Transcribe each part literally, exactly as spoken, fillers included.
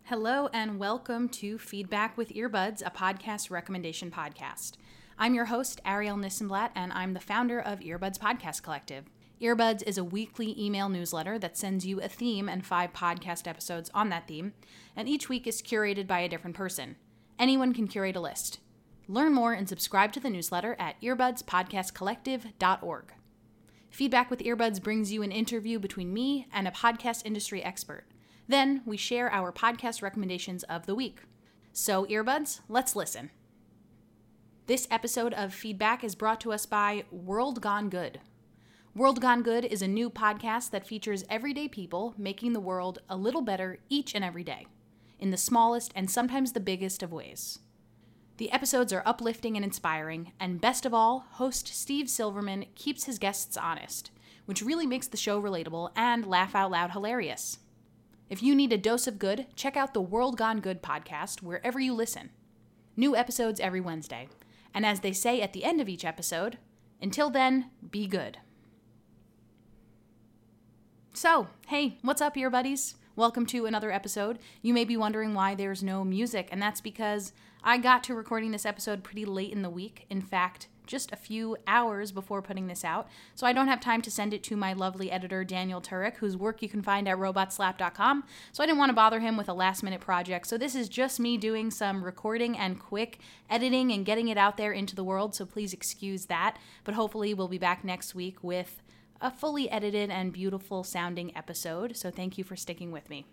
Hello and welcome to Feedback with Earbuds, a podcast recommendation podcast. I'm your host, Ariel Nissenblatt, and I'm the founder of Earbuds Podcast Collective. Earbuds is a weekly email newsletter that sends you a theme and five podcast episodes on that theme, and each week is curated by a different person. Anyone can curate a list. Learn more and subscribe to the newsletter at earbuds podcast collective dot org. Feedback with Earbuds brings you an interview between me and a podcast industry expert. Then we share our podcast recommendations of the week. So, earbuds, let's listen. This episode of Feedback is brought to us by World Gone Good. World Gone Good is a new podcast that features everyday people making the world a little better each and every day, in the smallest and sometimes the biggest of ways. The episodes are uplifting and inspiring, and best of all, host Steve Silverman keeps his guests honest, which really makes the show relatable and laugh out loud hilarious. If you need a dose of good, check out the World Gone Good podcast wherever you listen. New episodes every Wednesday. And as they say at the end of each episode, until then, be good. So, hey, what's up, ear buddies? Welcome to another episode. You may be wondering why there's no music, and that's because I got to recording this episode pretty late in the week. In fact, just a few hours before putting this out, so I don't have time to send it to my lovely editor, Daniel Turek, whose work you can find at robot slap dot com, so I didn't want to bother him with a last-minute project. So this is just me doing some recording and quick editing and getting it out there into the world, so please excuse that, but hopefully we'll be back next week with a fully edited and beautiful sounding episode, so thank you for sticking with me.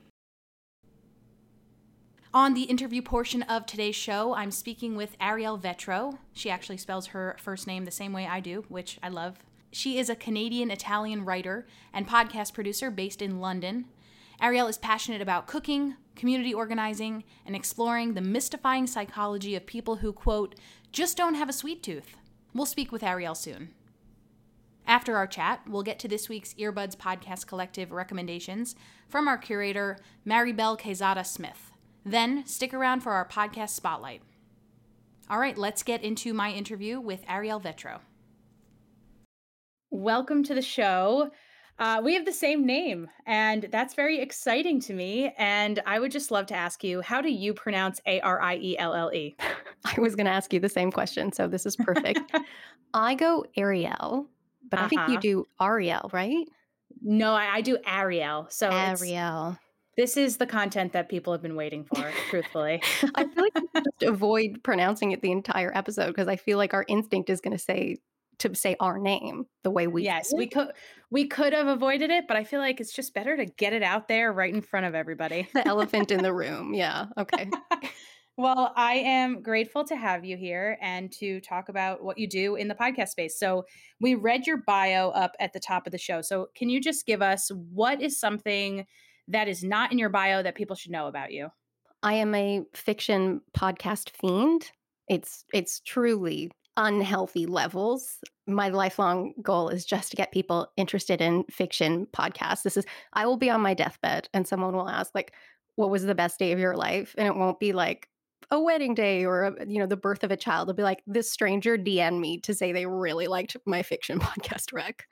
On the interview portion of today's show, I'm speaking with Ariel Vetro. She actually spells her first name the same way I do, which I love. She is a Canadian-Italian writer and podcast producer based in London. Ariel is passionate about cooking, community organizing, and exploring the mystifying psychology of people who, quote, just don't have a sweet tooth. We'll speak with Ariel soon. After our chat, we'll get to this week's Earbuds Podcast Collective recommendations from our curator, Maribel Quezada Smith. Then, stick around for our podcast spotlight. All right, let's get into my interview with Ariel Vetro. Welcome to the show. Uh, we have the same name, and that's very exciting to me. And I would just love to ask you, how do you pronounce A R I E L L E? I was going to ask you the same question, so this is perfect. I go Ariel, but uh-huh. I think you do Ariel, right? No, I, I do Ariel. So Ariel. This is the content that people have been waiting for, truthfully. I feel like we should just avoid pronouncing it the entire episode because I feel like our instinct is going to say to say our name the way we Yes, say it. we could we could have avoided it, but I feel like it's just better to get it out there right in front of everybody. The elephant in the room. Yeah. Okay. Well, I am grateful to have you here and to talk about what you do in the podcast space. So we read your bio up at the top of the show. So can you just give us what is something that is not in your bio that people should know about you? I am a fiction podcast fiend. It's it's truly unhealthy levels. My lifelong goal is just to get people interested in fiction podcasts. This is, I will be on my deathbed and someone will ask, like, what was the best day of your life? And it won't be like a wedding day or, a, you know, the birth of a child. It'll be like, this stranger D M'd me to say they really liked my fiction podcast rec.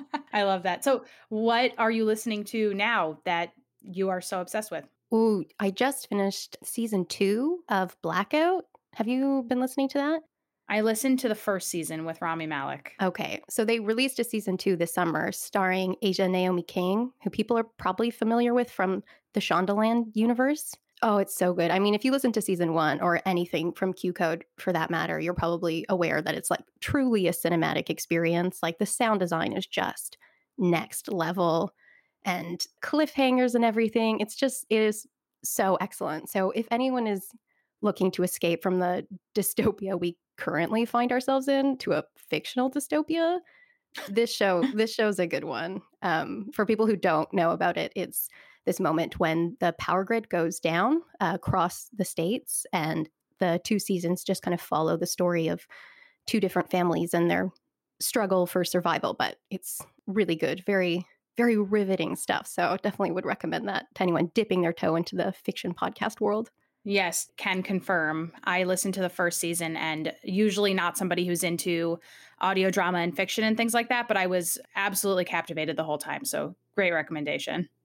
I love that. So what are you listening to now that you are so obsessed with? Ooh, I just finished season two of Blackout. Have you been listening to that? I listened to the first season with Rami Malek. Okay, so they released a season two this summer starring Asia Naomi King, who people are probably familiar with from the Shondaland universe. Oh, it's so good. I mean, if you listen to season one or anything from Q Code for that matter, you're probably aware that it's like truly a cinematic experience. Like the sound design is just next level and cliffhangers and everything. It's just, it is so excellent. So if anyone is looking to escape from the dystopia we currently find ourselves in to a fictional dystopia, this show, this show's a good one. Um, for people who don't know about it, it's this moment when the power grid goes down uh, across the states, and the two seasons just kind of follow the story of two different families and their struggle for survival. But it's really good, very, very riveting stuff. So definitely would recommend that to anyone dipping their toe into the fiction podcast world. Yes, can confirm. I listened to the first season, and usually not somebody who's into audio drama and fiction and things like that, but I was absolutely captivated the whole time. So great recommendation.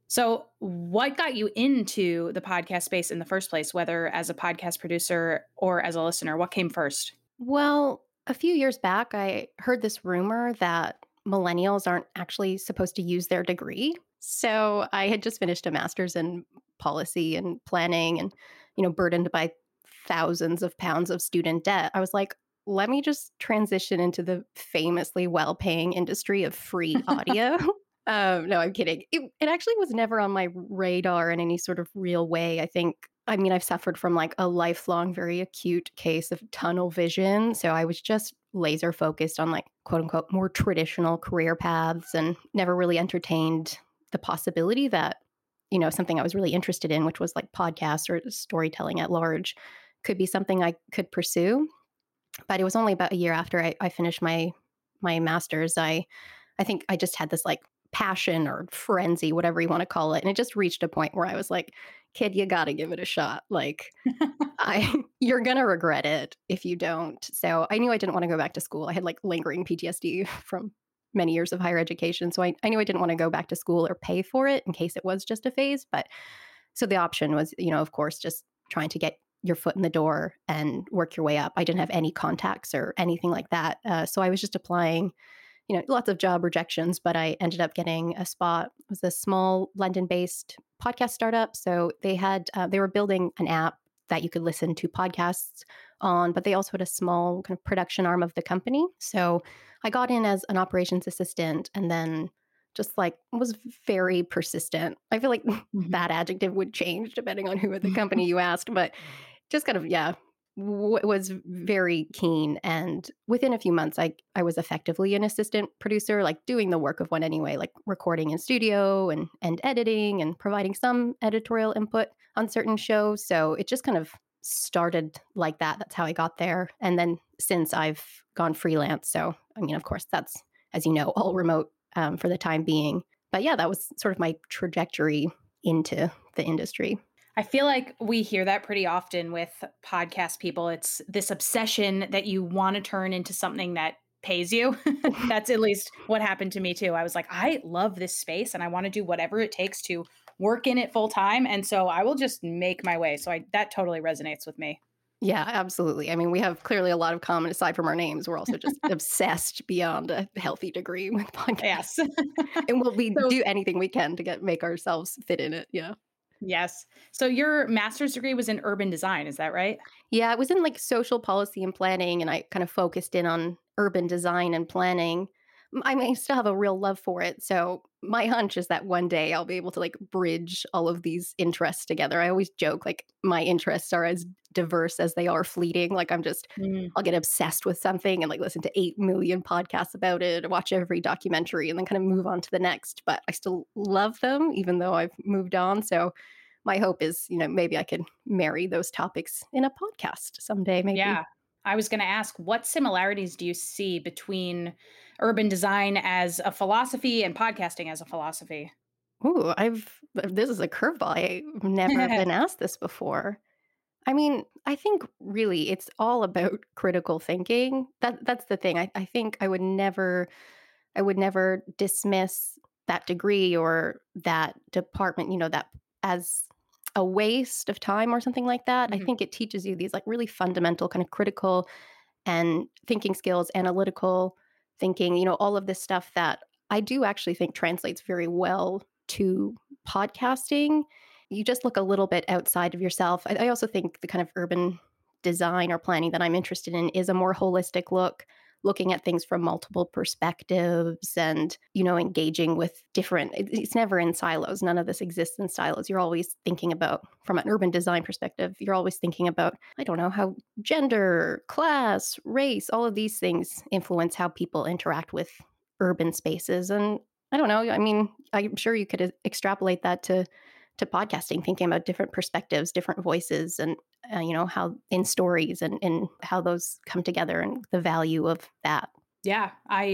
So what got you into the podcast space in the first place, whether as a podcast producer or as a listener? What came first? Well, a few years back, I heard this rumor that millennials aren't actually supposed to use their degree. So I had just finished a master's in policy and planning and, you know, burdened by thousands of pounds of student debt. I was like, let me just transition into the famously well-paying industry of free audio. um, no, I'm kidding. It, it actually was never on my radar in any sort of real way. I think I mean, I've suffered from like a lifelong, very acute case of tunnel vision. So I was just laser focused on like quote unquote more traditional career paths and never really entertained the possibility that, you know, something I was really interested in, which was like podcasts or storytelling at large, could be something I could pursue. But it was only about a year after I, I finished my my master's. I I think I just had this like passion or frenzy, whatever you want to call it. And it just reached a point where I was like, kid, you got to give it a shot. Like, I, you're going to regret it if you don't. So I knew I didn't want to go back to school. I had like lingering P T S D from many years of higher education. So I, I knew I didn't want to go back to school or pay for it in case it was just a phase. But so the option was, you know, of course, just trying to get your foot in the door and work your way up. I didn't have any contacts or anything like that. Uh, so I was just applying, you know, lots of job rejections, but I ended up getting a spot. It was a small London-based podcast startup. So they had, uh, they were building an app that you could listen to podcasts on, but they also had a small kind of production arm of the company. So I got in as an operations assistant and then just like was very persistent. I feel like Mhm. that adjective would change depending on who at the company you asked, but just kind of, yeah, w- was very keen. And within a few months, I, I was effectively an assistant producer, like doing the work of one anyway, like recording in studio and, and editing and providing some editorial input on certain shows. So it just kind of started like that. That's how I got there. And then since I've gone freelance. So, I mean, of course, that's, as you know, all remote um, for the time being. But yeah, that was sort of my trajectory into the industry. I feel like we hear that pretty often with podcast people. It's this obsession that you want to turn into something that pays you. That's at least what happened to me too. I was like, I love this space and I want to do whatever it takes to work in it full time. And so I will just make my way. So I, that totally resonates with me. Yeah, absolutely. I mean, we have clearly a lot of common aside from our names. We're also just obsessed beyond a healthy degree with podcasts. Yes. And we'll we So- do anything we can to get make ourselves fit in it. Yeah. Yes. So your master's degree was in urban design, is that right? Yeah, it was in like social policy and planning, and I kind of focused in on urban design and planning. M- I mean, I still have a real love for it. So my hunch is that one day I'll be able to like bridge all of these interests together. I always joke like my interests are as diverse as they are fleeting. Like I'm just, Mm. I'll get obsessed with something and like listen to eight million podcasts about it, watch every documentary, and then kind of move on to the next. But I still love them, even though I've moved on. So my hope is, you know, maybe I could marry those topics in a podcast someday, maybe. Yeah. I was going to ask, what similarities do you see between urban design as a philosophy and podcasting as a philosophy? Ooh, I've, this is a curveball. I've never been asked this before. I mean, I think really it's all about critical thinking. That that's the thing. I, I think I would never, I would never dismiss that degree or that department, you know, that as a waste of time or something like that. Mhm. I think it teaches you these like really fundamental kind of critical and thinking skills, analytical thinking, you know, all of this stuff that I do actually think translates very well to podcasting. You just look a little bit outside of yourself. I, I also think the kind of urban design or planning that I'm interested in is a more holistic look, looking at things from multiple perspectives and, you know, engaging with different, it- it's never in silos. None of this exists in silos. You're always thinking about, from an urban design perspective, you're always thinking about, I don't know, how gender, class, race, all of these things influence how people interact with urban spaces. And I don't know, I mean, I'm sure you could extrapolate that to to podcasting, thinking about different perspectives, different voices, and uh, you know, how in stories and, and how those come together and the value of that. Yeah, I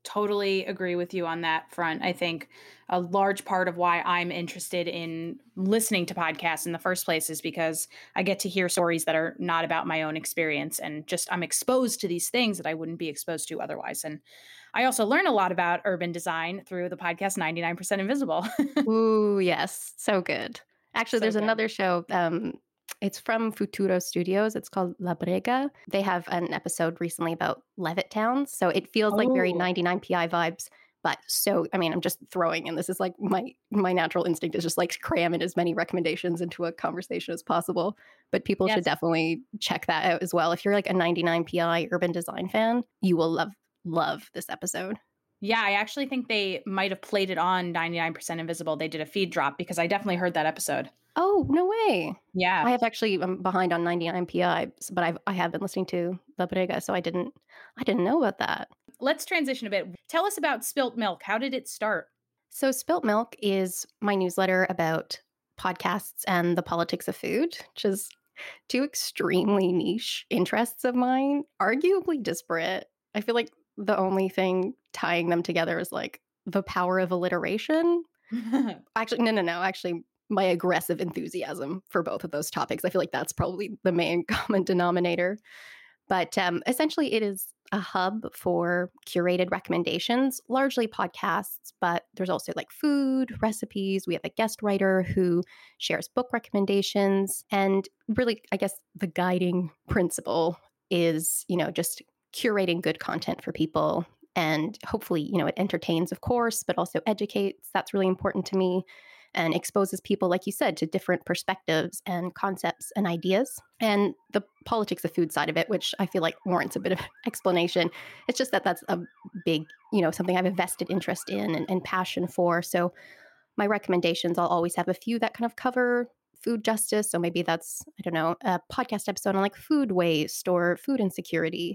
Totally agree with you on that front. I think a large part of why I'm interested in listening to podcasts in the first place is because I get to hear stories that are not about my own experience, and just I'm exposed to these things that I wouldn't be exposed to otherwise. And I also learn a lot about urban design through the podcast ninety-nine percent Invisible. Ooh, yes. So good. Actually, So there's good. another show. Um, it's from Futuro Studios. It's called La Brega. They have an episode recently about Levittown. So it feels like very Oh, ninety-nine P I vibes. But so, I mean, I'm just throwing in. This is like my my natural instinct is just like cram in as many recommendations into a conversation as possible. But people should yes. definitely check that out as well. If you're like a ninety-nine P I urban design fan, you will love love this episode. Yeah, I actually think they might have played it on ninety-nine percent Invisible. They did a feed drop because I definitely heard that episode. Oh, no way. Yeah. I have actually I'm behind on ninety-nine P I, s- but I've I have been listening to La Brega, so I didn't I didn't know about that. Let's transition a bit. Tell us about Spilt Milk. How did it start? So Spilt Milk is my newsletter about podcasts and the politics of food, which is two extremely niche interests of mine, arguably disparate. I feel like the only thing tying them together is like the power of alliteration. Actually, no, no, no. Actually, my aggressive enthusiasm for both of those topics. I feel like that's probably the main common denominator. But um, essentially, it is a hub for curated recommendations, largely podcasts, but there's also like food, recipes. We have a guest writer who shares book recommendations. And really, I guess the guiding principle is, you know, just curating good content for people. And hopefully, you know, it entertains, of course, but also educates. That's really important to me and exposes people, like you said, to different perspectives and concepts and ideas. And the politics of food side of it, which I feel like warrants a bit of explanation. It's just that that's a big, you know, something I have a vested interest in and, and passion for. So my recommendations, I'll always have a few that kind of cover food justice. So maybe that's, I don't know, a podcast episode on like food waste or food insecurity.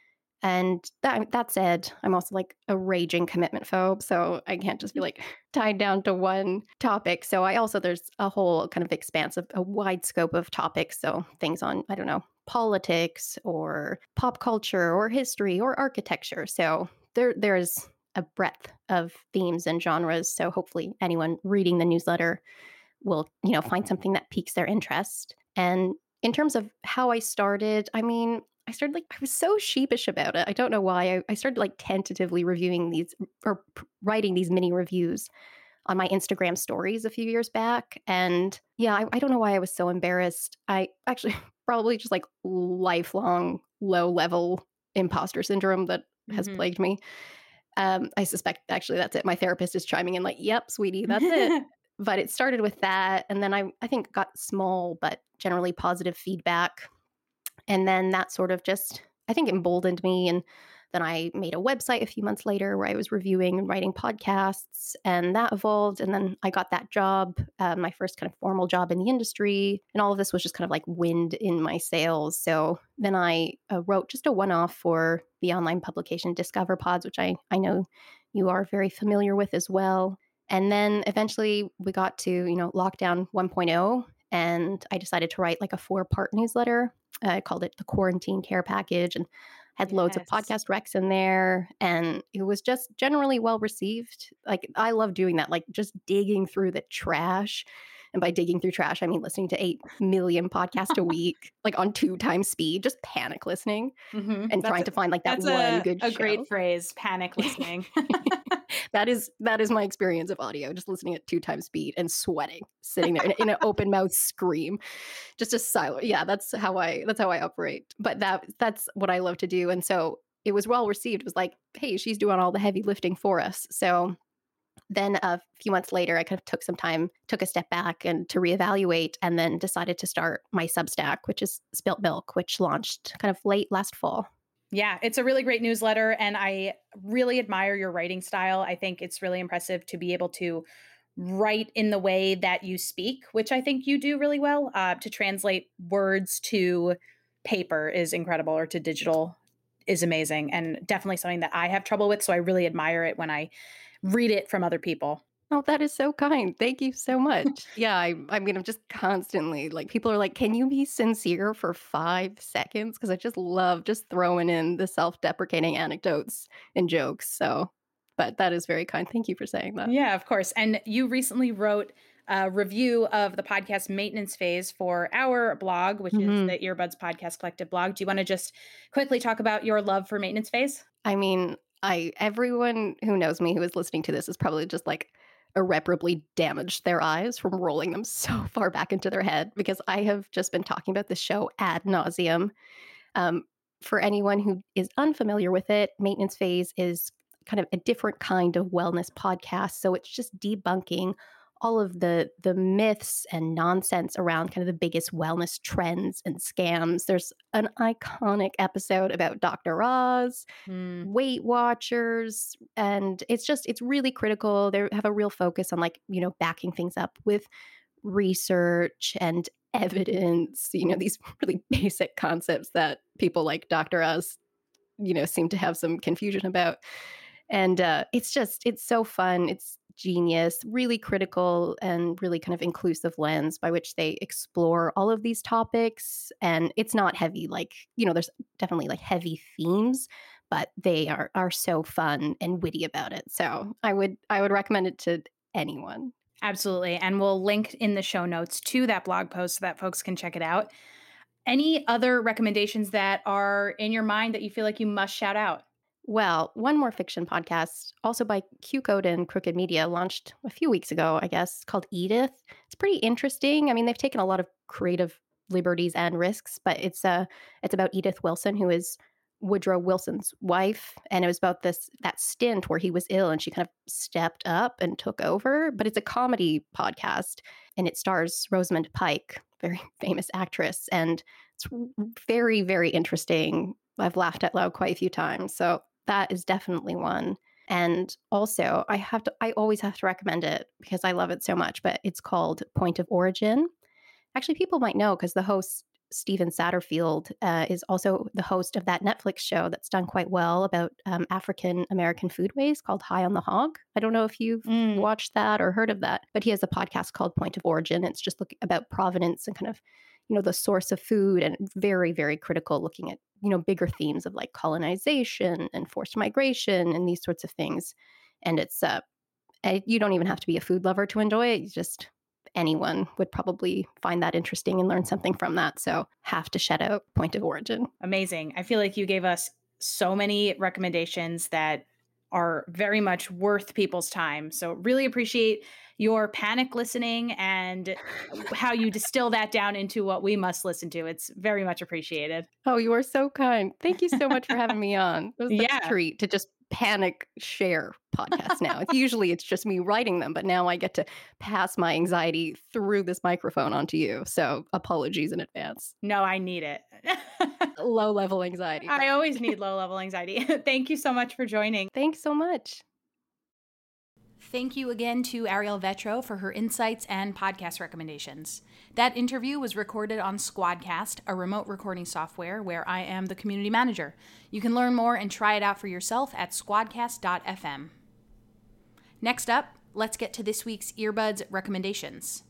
And that that said, I'm also like a raging commitment phobe, so I can't just be like tied down to one topic. So I also there's a whole kind of expansive, a wide scope of topics. So things on, I don't know, politics or pop culture or history or architecture. So there there's a breadth of themes and genres. So hopefully anyone reading the newsletter will, you know, find something that piques their interest. And in terms of how I started, I mean, I started like, I was so sheepish about it. I don't know why. I, I started like tentatively reviewing these or p- writing these mini reviews on my Instagram stories a few years back. And yeah, I, I don't know why I was so embarrassed. I actually probably just like lifelong low level imposter syndrome that has Mhm. plagued me. Um, I suspect actually that's it. My therapist is chiming in like, yep, sweetie, that's it. But it started with that. And then I, I think got small, but generally positive feedback. And then that sort of just, I think, emboldened me. And then I made a website a few months later where I was reviewing and writing podcasts, and that evolved. And then I got that job, uh, my first kind of formal job in the industry. And all of this was just kind of like wind in my sails. So then I uh, wrote just a one off for the online publication Discover Pods, which I, I know you are very familiar with as well. And then eventually we got to, you know, lockdown 1.0, and I decided to write like a four part newsletter. Uh, I called it the Quarantine Care Package and had loads of Yes. podcast recs in there. And it was just generally well received. Like, I love doing that, like just digging through the trash. And by digging through trash, I mean listening to eight million podcasts a week, like on two times speed, just panic listening Mhm. and That's trying a, to find like that that's one a good a great show. phrase, panic listening. that is that is my experience of audio, just listening at two times speed and sweating, sitting there in, in an open mouth scream, just a silent. Yeah, that's how I that's how I operate. But that that's what I love to do, and so it was well received. It was like, hey, she's doing all the heavy lifting for us. So then a few months later, I kind of took some time, took a step back and to reevaluate, and then decided to start my Substack, which is Spilt Milk, which launched kind of late last fall. Yeah, it's a really great newsletter, and I really admire your writing style. I think it's really impressive to be able to write in the way that you speak, which I think you do really well. Uh, to translate words to paper is incredible, or to digital is amazing, and definitely something that I have trouble with. So I really admire it when I read it from other people. Oh, that is so kind. Thank you so much. Yeah, I I mean, I'm just constantly like people are like, "Can you be sincere for five seconds?" Because I just love just throwing in the self-deprecating anecdotes and jokes. So, but that is very kind. Thank you for saying that. Yeah, of course. And you recently wrote a review of the podcast Maintenance Phase for our blog, which is Mhm. the Earbuds Podcast Collective blog. Do you want to just quickly talk about your love for Maintenance Phase? I mean, I everyone who knows me who is listening to this is probably just like irreparably damaged their eyes from rolling them so far back into their head because I have just been talking about this show ad nauseum. Um, for anyone who is unfamiliar with it, Maintenance Phase is kind of a different kind of wellness podcast. So it's just debunking all of the the myths and nonsense around kind of the biggest wellness trends and scams. There's an iconic episode about Doctor Oz, Mm. Weight Watchers, and it's just it's really critical. They have a real focus on like, you know, backing things up with research and evidence, you know, these really basic concepts that people like Doctor Oz, you know, seem to have some confusion about. And uh, it's just, it's so fun. It's genius, really critical and really kind of inclusive lens by which they explore all of these topics. And it's not heavy, like, you know, there's definitely like heavy themes, but they are are so fun and witty about it. So I would I would recommend it to anyone. Absolutely. And we'll link in the show notes to that blog post so that folks can check it out. Any other recommendations that are in your mind that you feel like you must shout out? Well, one more fiction podcast, also by Q Code and Crooked Media, launched a few weeks ago, I guess, called Edith. It's pretty interesting. I mean, they've taken a lot of creative liberties and risks, but it's uh it's about Edith Wilson, who is Woodrow Wilson's wife, and it was about this that stint where he was ill and she kind of stepped up and took over. But it's a comedy podcast, and it stars Rosamund Pike, very famous actress, and it's very, very interesting. I've laughed out loud quite a few times. So that is definitely one. And also, I have to, I always have to recommend it because I love it so much, but it's called Point of Origin. Actually, people might know because the host, Steven Satterfield, uh, is also the host of that Netflix show that's done quite well about um, African American foodways called High on the Hog. I don't know if you've Mm. watched that or heard of that, but he has a podcast called Point of Origin. It's just looking about provenance and kind of, you know, the source of food, and very, very critical, looking at, you know, bigger themes of like colonization and forced migration and these sorts of things. And it's, uh, eh, you don't even have to be a food lover to enjoy it. You just, anyone would probably find that interesting and learn something from that. So have to shout out Point of Origin. Amazing. I feel like you gave us so many recommendations that are very much worth people's time. So really appreciate your panic listening and how you distill that down into what we must listen to. It's very much appreciated. Oh, you are so kind. Thank you so much for having me on. It was such Yeah. a treat to just panic share podcasts now. Usually it's just me writing them, but now I get to pass my anxiety through this microphone onto you. So apologies in advance. No, I need it. Low level anxiety. I always need low level anxiety. Thank you so much for joining. Thanks so much. Thank you again to Ariel Vetro for her insights and podcast recommendations. That interview was recorded on Squadcast, a remote recording software where I am the community manager. You can learn more and try it out for yourself at squadcast dot f m. Next up, let's get to this week's Earbuds recommendations.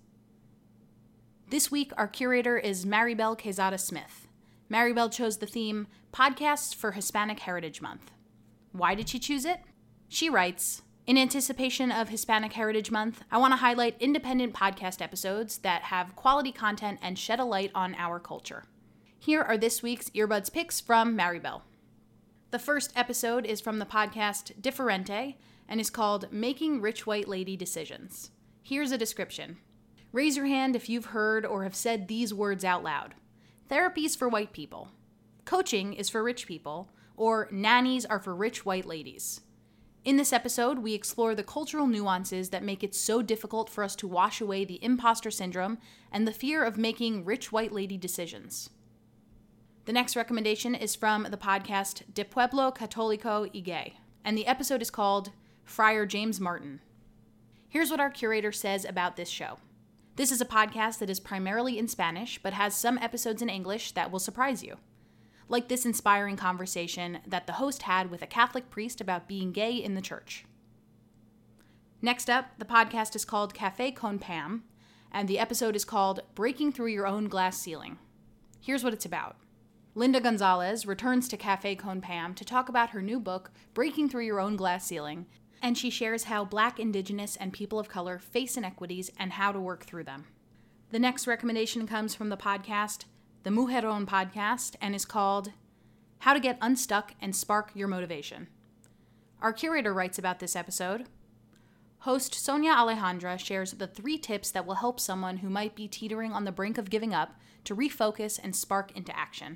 This week, our curator is Maribel Quezada Smith. Maribel chose the theme Podcasts for Hispanic Heritage Month. Why did she choose it? She writes, in anticipation of Hispanic Heritage Month, I want to highlight independent podcast episodes that have quality content and shed a light on our culture. Here are this week's Earbuds picks from Maribel. The first episode is from the podcast Differente and is called Making Rich White Lady Decisions. Here's a description. Raise your hand if you've heard or have said these words out loud. Therapy's for white people. Coaching is for rich people, or nannies are for rich white ladies. In this episode, we explore the cultural nuances that make it so difficult for us to wash away the imposter syndrome and the fear of making rich white lady decisions. The next recommendation is from the podcast De Pueblo Católico y Gay, and the episode is called Friar James Martin. Here's what our curator says about this show. This is a podcast that is primarily in Spanish, but has some episodes in English that will surprise you. Like this inspiring conversation that the host had with a Catholic priest about being gay in the church. Next up, the podcast is called Cafe Con Pam, and the episode is called Breaking Through Your Own Glass Ceiling. Here's what it's about. Linda Gonzalez returns to Cafe Con Pam to talk about her new book, Breaking Through Your Own Glass Ceiling, and she shares how Black, Indigenous, and people of color face inequities and how to work through them. The next recommendation comes from the podcast, the Mujeron Podcast, and is called How to Get Unstuck and Spark Your Motivation. Our curator writes about this episode. Host Sonia Alejandra shares the three tips that will help someone who might be teetering on the brink of giving up to refocus and spark into action.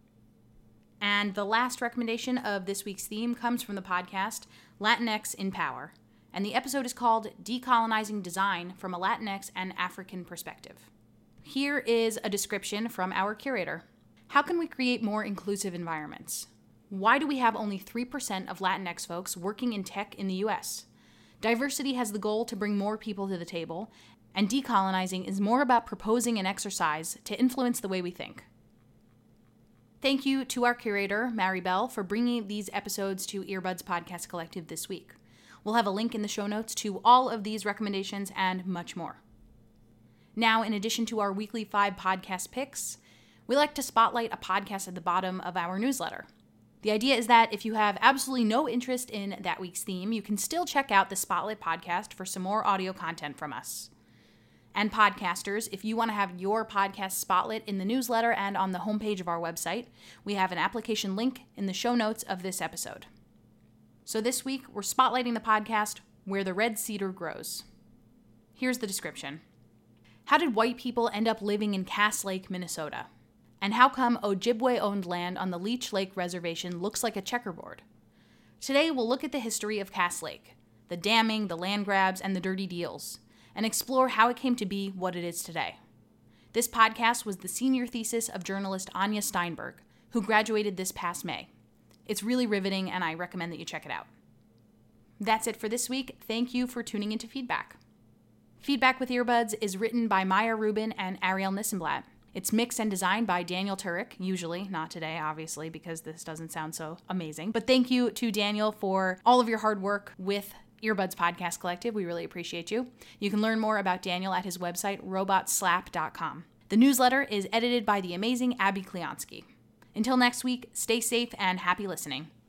And the last recommendation of this week's theme comes from the podcast Latinx in Power, and the episode is called Decolonizing Design from a Latinx and African Perspective. Here is a description from our curator. How can we create more inclusive environments? Why do we have only three percent of Latinx folks working in tech in the U S? Diversity has the goal to bring more people to the table, and decolonizing is more about proposing an exercise to influence the way we think. Thank you to our curator, Mary Bell, for bringing these episodes to Earbuds Podcast Collective this week. We'll have a link in the show notes to all of these recommendations and much more. Now, in addition to our weekly five podcast picks, we like to spotlight a podcast at the bottom of our newsletter. The idea is that if you have absolutely no interest in that week's theme, you can still check out the Spotlight podcast for some more audio content from us. And podcasters, if you want to have your podcast spotlit in the newsletter and on the homepage of our website, we have an application link in the show notes of this episode. So this week, we're spotlighting the podcast Where the Red Cedar Grows. Here's the description. How did white people end up living in Cass Lake, Minnesota? And how come Ojibwe-owned land on the Leech Lake Reservation looks like a checkerboard? Today, we'll look at the history of Cass Lake, the damming, the land grabs, and the dirty deals, and explore how it came to be what it is today. This podcast was the senior thesis of journalist Anya Steinberg, who graduated this past May. It's really riveting, and I recommend that you check it out. That's it for this week. Thank you for tuning into Feedback. Feedback with Earbuds is written by Maya Rubin and Ariel Nissenblatt. It's mixed and designed by Daniel Turek, usually, not today, obviously, because this doesn't sound so amazing. But thank you to Daniel for all of your hard work with Earbuds Podcast Collective. We really appreciate you. You can learn more about Daniel at his website, robot slap dot com. The newsletter is edited by the amazing Abby Kleonsky. Until next week, stay safe and happy listening.